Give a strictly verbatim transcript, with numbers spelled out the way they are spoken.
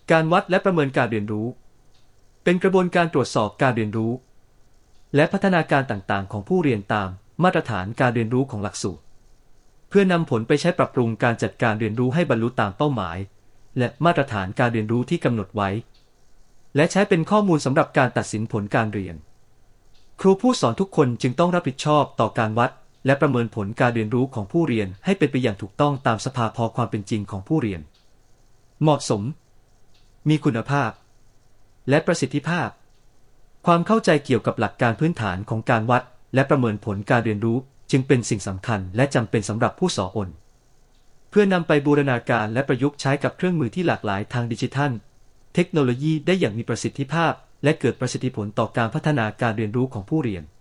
การวัดและประเมินการเรียนรู้เป็นกระบวนการตรวจสอบการเรียนรู้และพัฒนาการต่างๆของผู้เรียนตามมาตรฐานการเรียนรู้ของหลักสูตรเพื่อนำผลไปใช้ปรับปรุงการจัดการเรียนรู้ให้บรรลุตามเป้าหมายและมาตรฐานการเรียนรู้ที่กำหนดไว้และใช้เป็นข้อมูลสำหรับการตัดสินผลการเรียนครูผู้สอนทุกคนจึงต้องรับผิดชอบต่อการวัดและประเมินผลการเรียนรู้ของผู้เรียนให้เป็นไปอย่างถูกต้องตามสภาวะความเป็นจริงของผู้เรียนเหมาะสมมีคุณภาพและประสิทธิภาพความเข้าใจเกี่ยวกับหลักการพื้นฐานของการวัดและประเมินผลการเรียนรู้จึงเป็นสิ่งสำคัญและจำเป็นสำหรับผู้สอนเพื่อนำไปบูรณาการและประยุกต์ใช้กับเครื่องมือที่หลากหลายทางดิจิทัลเทคโนโลยีได้อย่างมีประสิทธิภาพและเกิดประสิทธิผลต่อการพัฒนาการเรียนรู้ของผู้เรียน